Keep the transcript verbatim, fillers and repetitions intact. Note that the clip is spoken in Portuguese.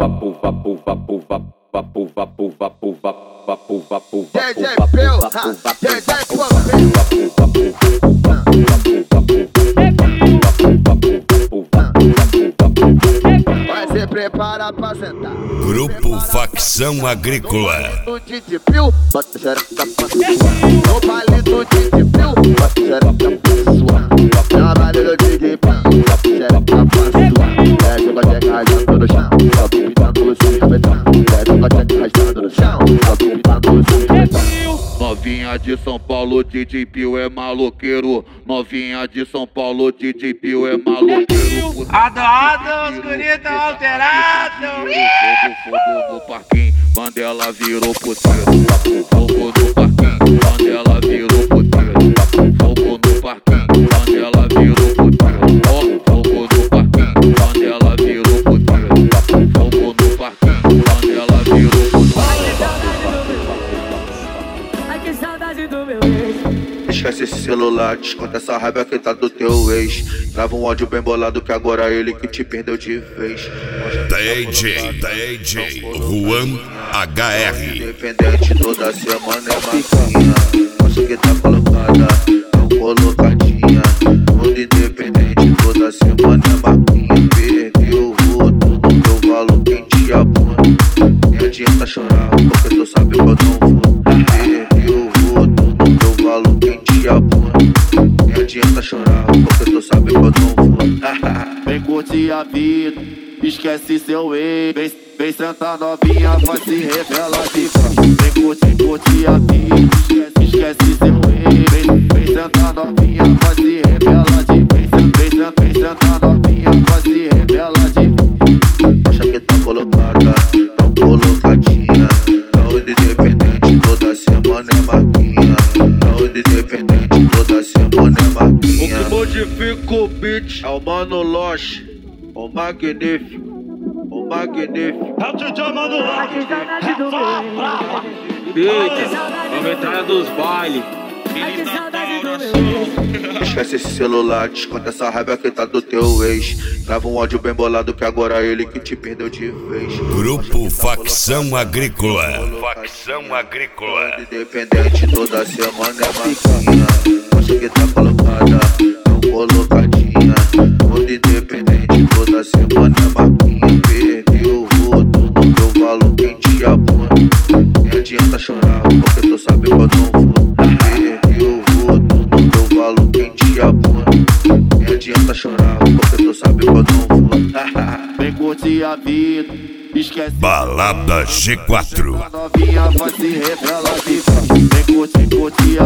Vai se prepara pra sentar. Grupo Facção Agrícola. No Didi Pio, bota xereca pra suar. No baile do Didi Pio, bota xereca pra suar. No baile do Didi Pio, bota xereca pra suar. Desce o coteca rajando no chão, só pintando o seu rabetão. Desce o coteca rajando no chão, só pintando o seu rabetão. Novinha de São Paulo, D J Pio é maloqueiro. Novinha de São Paulo, D J Pio é maloqueiro. Adoro, os guris tão alterados. Fogo, fogo no parquinho, quando ela virou puteiro. Fogo no parquinho, quando ela virou puteiro. Fogo no parquinho, quando ela virou puteiro. Oh, fogo no parquinho, quando ela virou puteiro. Fogo no parquinho, quando ela virou puteiro. Ai, que saudade do meu ex. Esquece esse celular, desconta essa raiva que tá do teu ex. Grava um áudio bem bolado que agora é ele que te perdeu de vez. D J, D J, Juan H R. Independente toda semana é maquinha. Mostra que tá colocada, tão colocadinha. Mundo independente toda semana é maquinha. Perdeu o voto no teu valor, quem te abona. Nem adianta chorar, porque tu sabe que eu não vou. Perdeu o voto no teu valor, quem te abona. Nem adianta chorar, porque tu sabe que eu não vou. Vem curtir a vida, esquece seu ex. Vem, vem sentar novinha, vai se revelar de fã. Vem curtir, curtir a vida, esquece, esquece seu ex. Vem, vem sentar novinha, vai se revelar de vem, vem, vem, vem sentar novinha, vai se revelar de Acha que tá colocada, tão colocadinha. Saúde independente, toda semana é maquinha. Saúde independente, toda semana é maquinha. O que modifica o beat é o Mano Loche, o magnífico, o magnífico. É o D J Mano Ai, que saudade do meu ex. Beat, vamos entrar dos bailes. Ai, que saudade do meu ex. Esquece esse celular, desconta essa raiva que tá do teu ex. Grava um áudio bem bolado que agora é ele que te perdeu de vez. Grupo Facção Agrícola. Facção Agrícola. Independente toda semana é maquinha. Mostra que tá colocada, tão colocadinha. Mundo independente toda semana é maquinha. Perdeu o voto no teu valor, quem te abona. Nem adianta chorar, porque tu sabe que eu não vou. Perdeu o voto no teu valor, quem te abona. Nem adianta chorar, porque tu sabe que eu não vou. Vem curtir a vida, esquece. Balada G quatro. Novinha vai se revelar de fã. Vem curtir, curtir